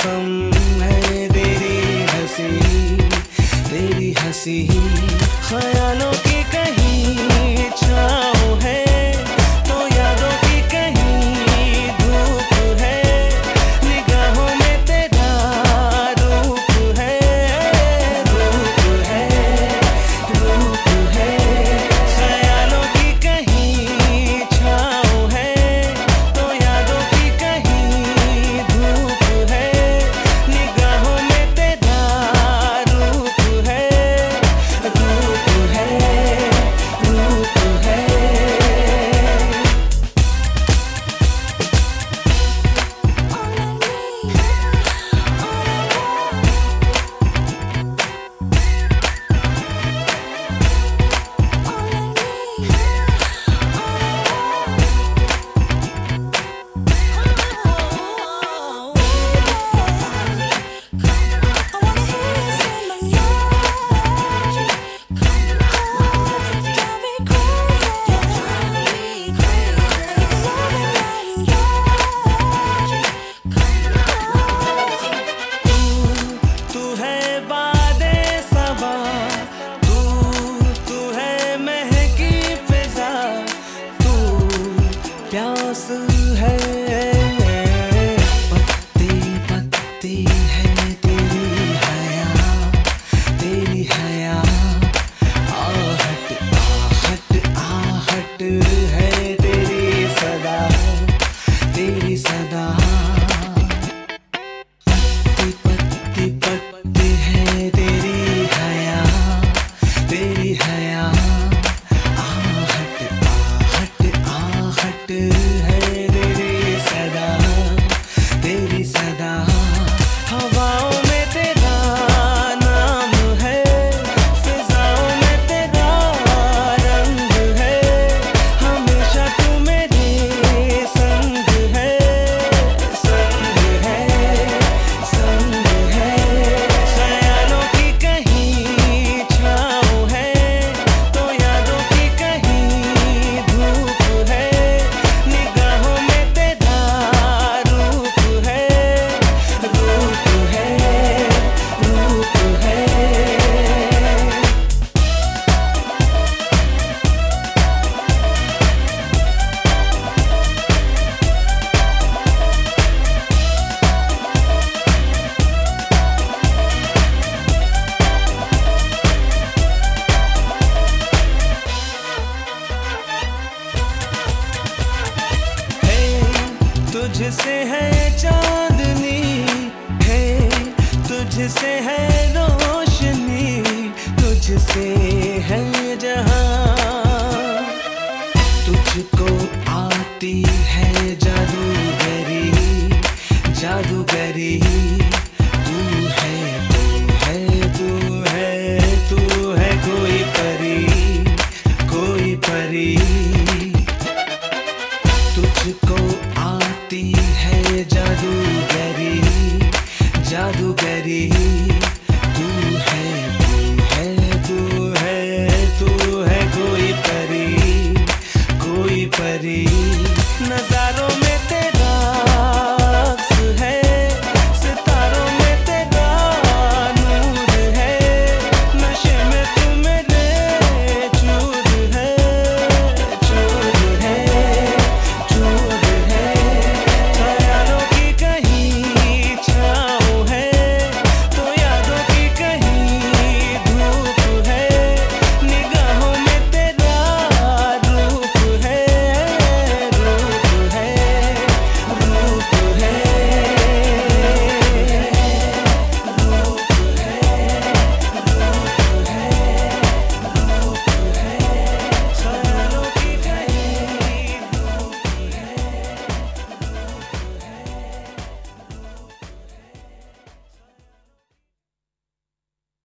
कसम है तेरी हंसी ख्यालों की कहीं छाँव है तो यादों की कहीं धूप है निगाहों में तेरा रूप है ख्यालों की कहीं छाँव है तो यादों की कहीं धूप है निगाहों में तेरा रूप है प्यास है पत्ती पत्ती है तेरी हया आहट आहट है तेरी सदा पत्ती पत्ती है तेरी हया है तेरी सदा हवाओं में तेरा नाम है फिजाओं में तेरा रंग है हमेशा तू मेरे संग है ख्यालों की कहीं छाँव है तो यादों की कहीं धूप है निगाहों में तेरा रूप है तुझसे है चांदनी है तुझसे है रोशनी तुझसे है जहां तुझको आती है जादूगरी तू है कोई परी तुझको आती है जादूगरी